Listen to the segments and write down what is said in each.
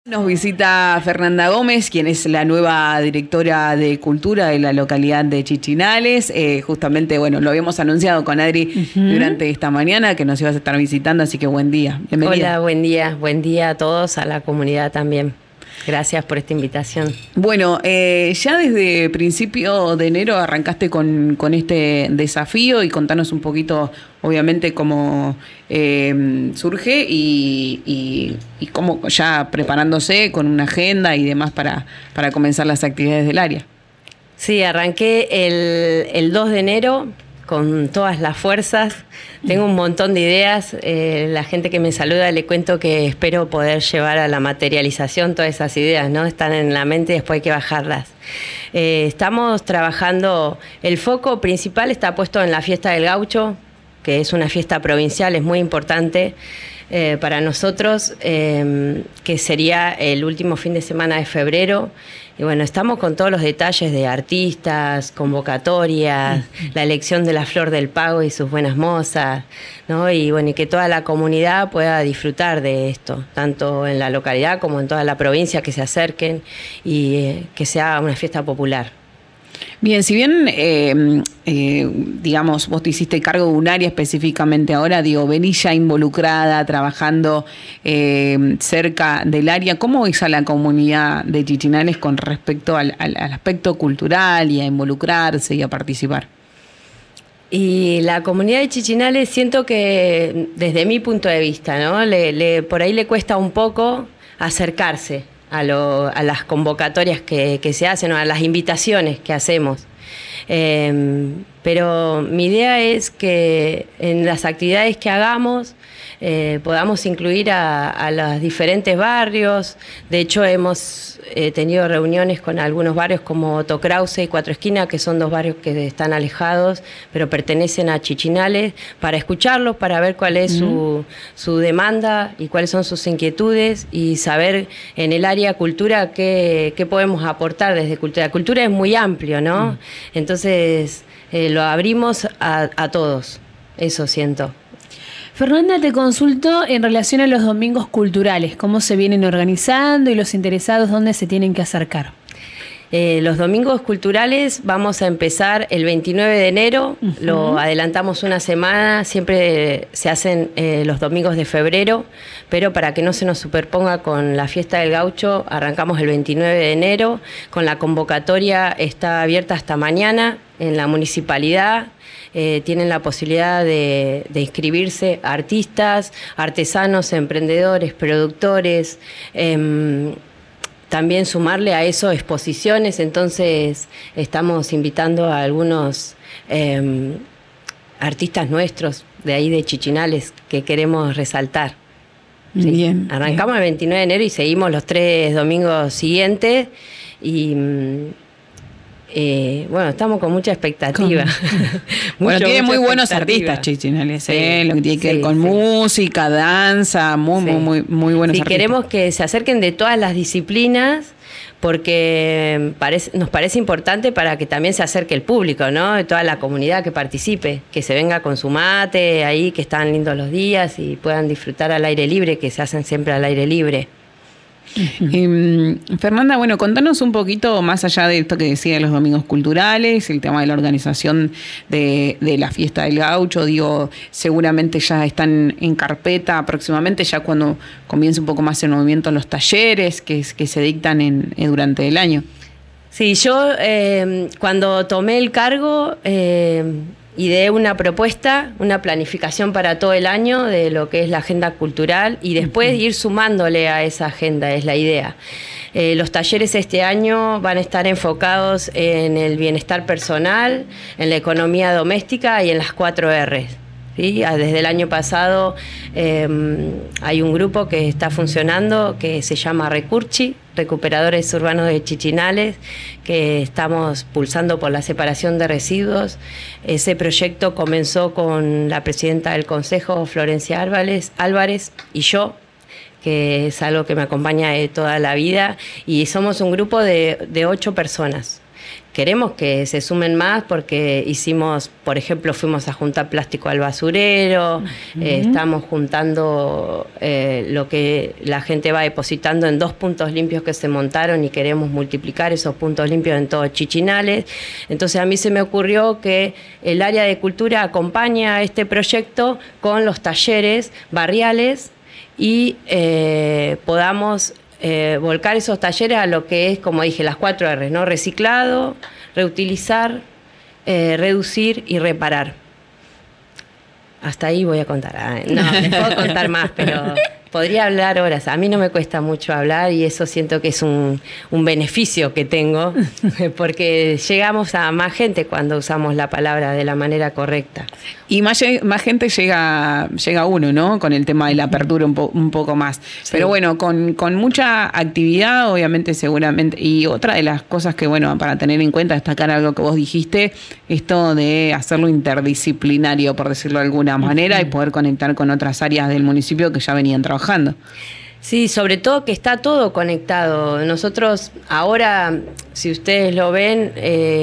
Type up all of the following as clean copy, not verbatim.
Nos visita Fernanda Gómez, quien es la nueva directora de Cultura de la localidad de Chichinales. Justamente, bueno, lo habíamos anunciado con Adri durante esta mañana, que nos ibas a estar visitando, así que buen día. Bienvenida. Hola, buen día a todos, a la comunidad también. Gracias por esta invitación. Bueno, ya desde principio de enero arrancaste con este desafío y contanos un poquito, obviamente, cómo surge y cómo ya preparándose con una agenda y demás para comenzar las actividades del área. Sí, arranqué el 2 de enero con todas las fuerzas. Tengo un montón de ideas. La gente que me saluda le cuento que espero poder llevar a la materialización todas esas ideas, ¿no? Están en la mente y después hay que bajarlas. Estamos trabajando, el foco principal está puesto en la fiesta del Gaucho, que es una fiesta provincial, es muy importante para nosotros, que sería el último fin de semana de febrero. Y bueno, estamos con todos los detalles de artistas, convocatorias, la elección de la Flor del Pago y sus buenas mozas, ¿no? Y bueno, y que toda la comunidad pueda disfrutar de esto, tanto en la localidad como en toda la provincia, que se acerquen y que sea una fiesta popular. Bien, si bien, digamos, vos te hiciste cargo de un área específicamente ahora, digo, venís ya involucrada, trabajando cerca del área, ¿cómo ves a la comunidad de Chichinales con respecto al aspecto cultural y a involucrarse y a participar? Y la comunidad de Chichinales siento que, desde mi punto de vista, ¿no? Por ahí le cuesta un poco acercarse a las convocatorias que se hacen o a las invitaciones que hacemos. Pero mi idea es que en las actividades que hagamos podamos incluir a los diferentes barrios. De hecho, hemos tenido reuniones con algunos barrios como Otto Krause y Cuatro Esquinas, que son dos barrios que están alejados, pero pertenecen a Chichinales, para escucharlos, para ver cuál es su demanda y cuáles son sus inquietudes y saber en el área cultura qué podemos aportar desde cultura. La cultura es muy amplio, ¿no? Entonces lo abrimos a todos, eso siento. Fernanda, te consulto en relación a los domingos culturales, cómo se vienen organizando y los interesados dónde se tienen que acercar. Los domingos culturales vamos a empezar el 29 de enero, lo adelantamos una semana, siempre se hacen los domingos de febrero, pero para que no se nos superponga con la fiesta del Gaucho, arrancamos el 29 de enero, con la convocatoria está abierta hasta mañana en la municipalidad. Tienen la posibilidad de inscribirse artistas, artesanos, emprendedores, productores, también sumarle a eso exposiciones. Entonces estamos invitando a algunos artistas nuestros de ahí de Chichinales que queremos resaltar. Sí. Bien. Arrancamos el 29 de enero y seguimos los 3 domingos siguientes y bueno, estamos con mucha expectativa. Bueno, tiene muy buenos artistas Chichinales, lo que tiene que ver con música, danza, muy buenos artistas. Queremos que se acerquen de todas las disciplinas, porque nos parece importante para que también se acerque el público, ¿no? De toda la comunidad que participe, que se venga con su mate ahí, que están lindos los días y puedan disfrutar al aire libre, que se hacen siempre al aire libre. Fernanda, bueno, contanos un poquito más allá de esto que decía de los domingos culturales, el tema de la organización de la fiesta del Gaucho. Digo, seguramente ya están en carpeta próximamente, ya cuando comience un poco más el movimiento, los talleres que se dictan durante el año. Sí, yo cuando tomé el cargo ideé una propuesta, una planificación para todo el año de lo que es la agenda cultural y después ir sumándole a esa agenda, es la idea. Los talleres este año van a estar enfocados en el bienestar personal, en la economía doméstica y en las 4 R's. ¿Sí? Desde el año pasado hay un grupo que está funcionando que se llama Recurchi, Recuperadores Urbanos de Chichinales, que estamos pulsando por la separación de residuos. Ese proyecto comenzó con la presidenta del Consejo, Florencia Álvarez, y yo, que es algo que me acompaña de toda la vida, y somos un grupo de 8 personas. Queremos que se sumen más porque hicimos, por ejemplo, fuimos a juntar plástico al basurero, estamos juntando lo que la gente va depositando en 2 puntos limpios que se montaron y queremos multiplicar esos puntos limpios en todos Chichinales. Entonces a mí se me ocurrió que el área de cultura acompaña este proyecto con los talleres barriales y podamos volcar esos talleres a lo que es, como dije, las 4 R, ¿no? Reciclado, reutilizar, reducir y reparar. Hasta ahí voy a contar. No, les puedo contar más, pero podría hablar horas. A mí no me cuesta mucho hablar y eso siento que es un beneficio que tengo, porque llegamos a más gente cuando usamos la palabra de la manera correcta. Y más gente llega a uno, ¿no? Con el tema de la apertura un poco más. Sí. Pero bueno, con mucha actividad, obviamente, seguramente. Y otra de las cosas que, bueno, para tener en cuenta, destacar algo que vos dijiste, esto de hacerlo interdisciplinario, por decirlo de alguna manera, y poder conectar con otras áreas del municipio que ya venían trabajando. Sí, sobre todo que está todo conectado. Nosotros ahora, si ustedes lo ven,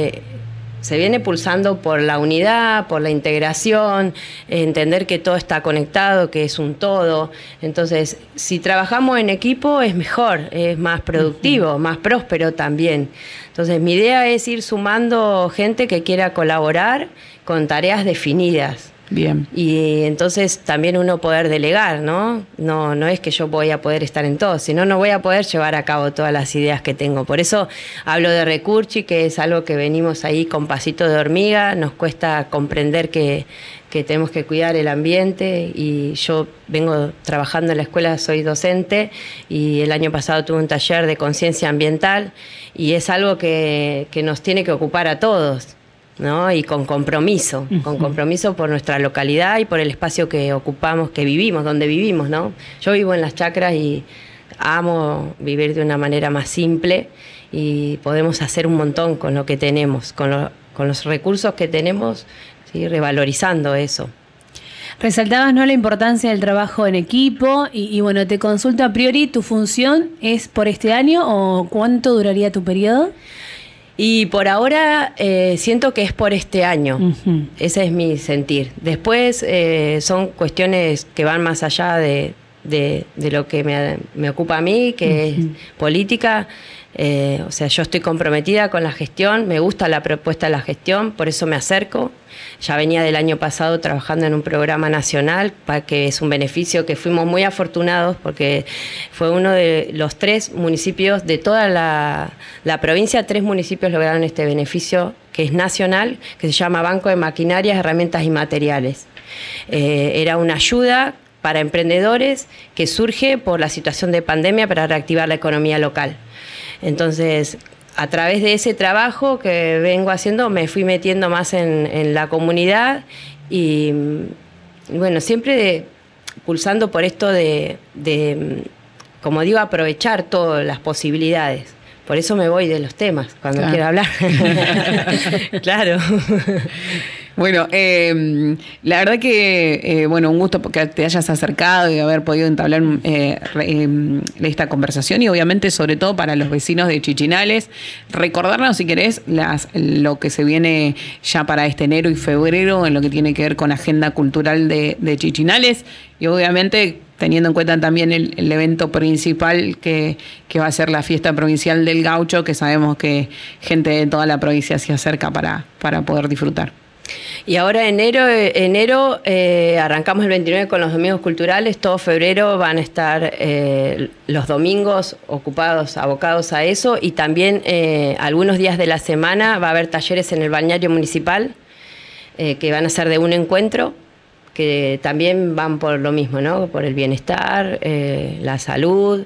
se viene pulsando por la unidad, por la integración, entender que todo está conectado, que es un todo. Entonces, si trabajamos en equipo es mejor, es más productivo, más próspero también. Entonces, mi idea es ir sumando gente que quiera colaborar con tareas definidas. Bien. Y entonces también uno poder delegar, ¿no? No es que yo voy a poder estar en todo, sino no voy a poder llevar a cabo todas las ideas que tengo. Por eso hablo de Recurchi, que es algo que venimos ahí con pasito de hormiga, nos cuesta comprender que tenemos que cuidar el ambiente y yo vengo trabajando en la escuela, soy docente y el año pasado tuve un taller de conciencia ambiental y es algo que nos tiene que ocupar a todos, ¿no? Y con compromiso por nuestra localidad y por el espacio que ocupamos, que vivimos, donde vivimos, ¿no? Yo vivo en las chacras y amo vivir de una manera más simple y podemos hacer un montón con lo que tenemos, con los recursos que tenemos, ¿sí? Revalorizando eso. Resaltabas, ¿no?, la importancia del trabajo en equipo y bueno, te consulto a priori, ¿tu función es por este año o cuánto duraría tu periodo? Y por ahora siento que es por este año, ese es mi sentir. Después son cuestiones que van más allá de lo que me ocupa a mí, que es política. O sea, yo estoy comprometida con la gestión, me gusta la propuesta de la gestión, por eso me acerco. Ya venía del año pasado trabajando en un programa nacional, que es un beneficio que fuimos muy afortunados porque fue uno de los 3 municipios de toda la provincia, 3 municipios lograron este beneficio que es nacional, que se llama Banco de Maquinarias, Herramientas y Materiales. Era una ayuda para emprendedores que surge por la situación de pandemia para reactivar la economía local. Entonces, a través de ese trabajo que vengo haciendo, me fui metiendo más en la comunidad y bueno, siempre pulsando por esto de, como digo, aprovechar todas las posibilidades. Por eso me voy de los temas cuando quiero hablar. Claro. Bueno, la verdad que, bueno, un gusto porque te hayas acercado y haber podido entablar esta conversación y obviamente sobre todo para los vecinos de Chichinales, recordarnos si querés lo que se viene ya para este enero y febrero en lo que tiene que ver con agenda cultural de Chichinales y obviamente teniendo en cuenta también el evento principal que va a ser la fiesta provincial del Gaucho, que sabemos que gente de toda la provincia se acerca para poder disfrutar. Y ahora enero arrancamos el 29 con los domingos culturales, todo febrero van a estar los domingos ocupados, abocados a eso y también algunos días de la semana va a haber talleres en el balneario municipal que van a ser de un encuentro, que también van por lo mismo, ¿no? Por el bienestar, la salud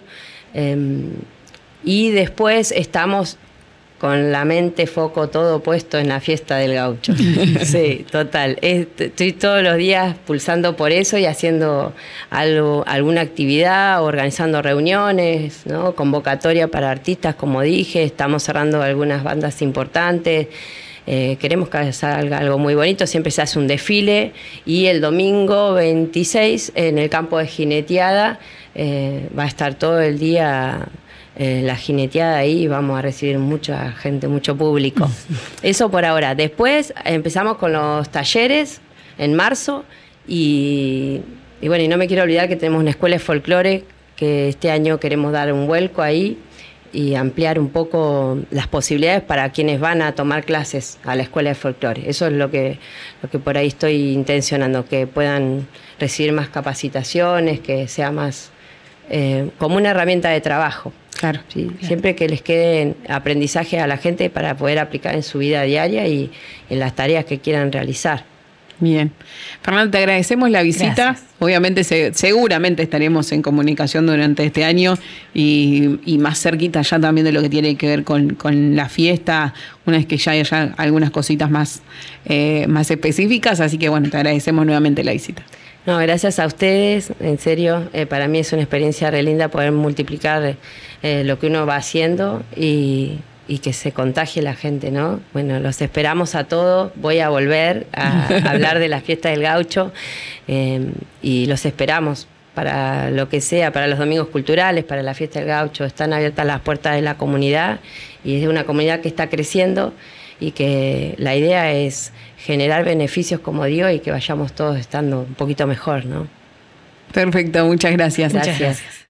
y después estamos con la mente, foco, todo puesto en la fiesta del Gaucho. Sí, total. Estoy todos los días pulsando por eso y haciendo alguna actividad, organizando reuniones, ¿no? Convocatoria para artistas, como dije. Estamos cerrando algunas bandas importantes. Queremos que salga algo muy bonito. Siempre se hace un desfile y el domingo 26 en el campo de jineteada va a estar todo el día la jineteada ahí y vamos a recibir mucha gente, mucho público. Eso por ahora. Después empezamos con los talleres en marzo y bueno, y no me quiero olvidar que tenemos una escuela de folclore que este año queremos dar un vuelco ahí y ampliar un poco las posibilidades para quienes van a tomar clases a la escuela de folclore. Eso es lo que por ahí estoy intencionando, que puedan recibir más capacitaciones, que sea más como una herramienta de trabajo. Claro, ¿sí? Claro. Siempre que les quede aprendizaje a la gente para poder aplicar en su vida diaria y en las tareas que quieran realizar. Bien. Fernanda, te agradecemos la visita. Gracias. Obviamente, seguramente estaremos en comunicación durante este año y más cerquita ya también de lo que tiene que ver con la fiesta, una vez que ya haya algunas cositas más específicas. Así que bueno, te agradecemos nuevamente la visita. No, gracias a ustedes, en serio, para mí es una experiencia re linda poder multiplicar lo que uno va haciendo y que se contagie la gente, ¿no? Bueno, los esperamos a todos, voy a volver a hablar de la fiesta del gaucho y los esperamos para lo que sea, para los domingos culturales, para la fiesta del gaucho, están abiertas las puertas de la comunidad y es una comunidad que está creciendo y que la idea es generar beneficios, como digo, y que vayamos todos estando un poquito mejor, ¿no? Perfecto, muchas gracias. Gracias. Muchas gracias.